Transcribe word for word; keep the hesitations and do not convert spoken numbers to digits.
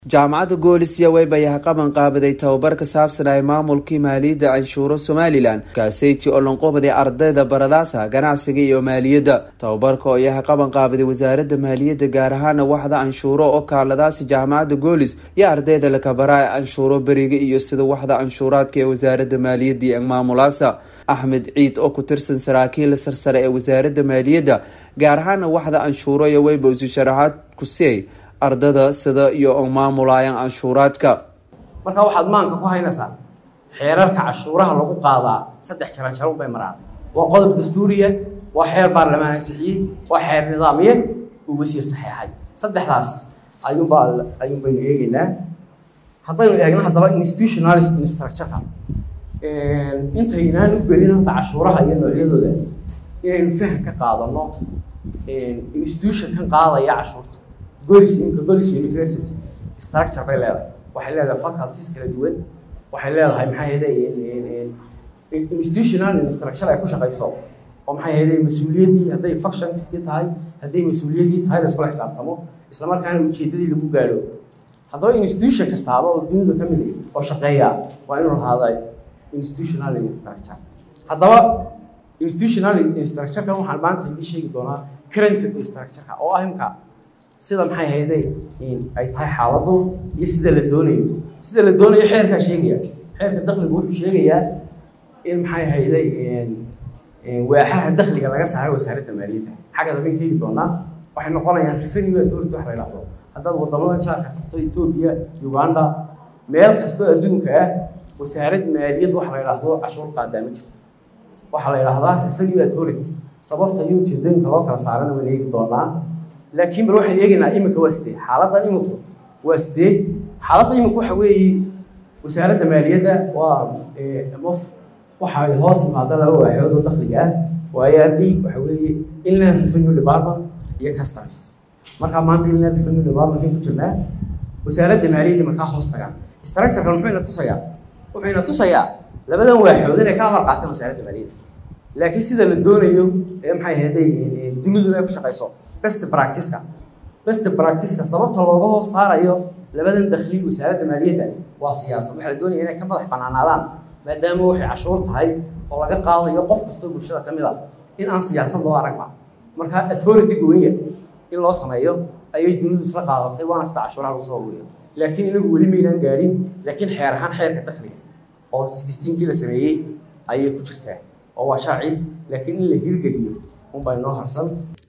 jaamacadda Goolisiya way bayaha qaban qaabaday tababar ka saabsan ay maamulkii maaliyadda canshuuro Somaliland kaaseyti oo lanqoobday ardayda baradaasa ganacsiga iyo maaliyadda tababarka oo yaha qaban qaabaday wasaaradda maaliyadda gaar ahaan waxda canshuuro oo kaaladaasi jaamacadda Goolis iyo ardayda la kabaray canshuuro bariga iyo sida waxda canshuuraadka ee wasaaradda maaliyadda iyo maamulaasa Ahmed Ciid oo ku tirsan saraakiil sarsare ee wasaaradda maaliyadda gaar ahaan waxda canshuuro iyo way buu sharaxaad ku siiyay ardada sida iyo maamulaayaan canshuuraadka marka waxaad maanka ku haynaysaa xeerarka canshuuraha lagu qaadaa saddex jaran jaran bay maraan waa qodob dastuuriye waa xeer baarlamaan ansixiyay waa xeer nidaamiye oo wasiir saxiixay saddexdaas ayuu baa ayuu bay eegaynaa haddaynu eegno haddaba institutional structure-ka ee intaynaan u gelin canshuuraha iyo noocyadooda inaynu faham ka qaadano ee institution kan qaadaya canshuurta Golis in Golis University structure bay leedahay waxay leedahay faculties kala duwan waxay leedahay maxay ahayd in institutional structure ay ku shaqeyso oo maxay ahayd mas'uuliyadii haday functions ka tahay haday mas'uuliyadii tahay la isku xisaabtamo isla markaana ujeedadii lagu gaaro haddaba institution kasta oo dunida ka mid ah oo shaqeeya waa inuu lahaaday institutional structure haddaba institutional structure kan waxaan maanta idin sheegi doonaa current structure oo ah imka sida maxay ahayd in ay tahay xaaladu iyo sida la doonayo sida la doonayo xeerka sheegaya xeerka dakhliga wuxuu sheegayaa in maxay ahayd in waaxaha dakhliga laga saaray wasaaradda maaliyadda xagga dabinkeeda doona waxay noqonayaan revenue authority wax la yiraahdo hadda wadamada jaarka tagto Ethiopia Uganda meel kasta adduunka ah wasaaradda maaliyadda wax la yiraahdo cashuur qaadama jirto waxa la yiraahdaa revenue authority sababta iyo ujeedooyinka loo kala saarana way eegi doonaa laakiin bal waxaan eegaynaa imika waa sidee xaaladdan imika waa sidee xaaladda imika waxa weeye wasaaradda maaliyadda waa mof waxa ay hoos yimaada laba waaxood oo dakhliga ah waa I R D waxa weeye Inland Revenue Department iyo Customs marka maanta Inland Revenue Department ku jirnaa wasaaradda maaliyadda marka hoos tagaan structure-kan wuxuu ina tusayaa wuxuu ina tusayaa labadan waaxood inay ka amar qaataan wasaaradda maaliyadda laakiin sida la doonayo ee maxay ahayd dunidu ay ku shaqeyso best practice ka best practice ka sababta looga hoos saarayo labadan dakhli wasaaradda maaliyadda waa siyaasad waxa la doonayaa inay ka madax banaanaadaan maadaama waxay cashuur tahay oo laga qaadayo qof kasta bulshada kamid ah in aan siyaasad loo aragba marka authority gooniya in loo sameeyo ayay dunidu isla qaadatay waana sida cashuuraha lagu soo ururiyo laakiin inagu weli meelan gaarin laakiin xeer ahaan xeerka dakhliga oo sixteen-kii la sameeyay ayay ku jirtaa oo waa sharci laakiin in la hirgeliyo un baa inoo harsan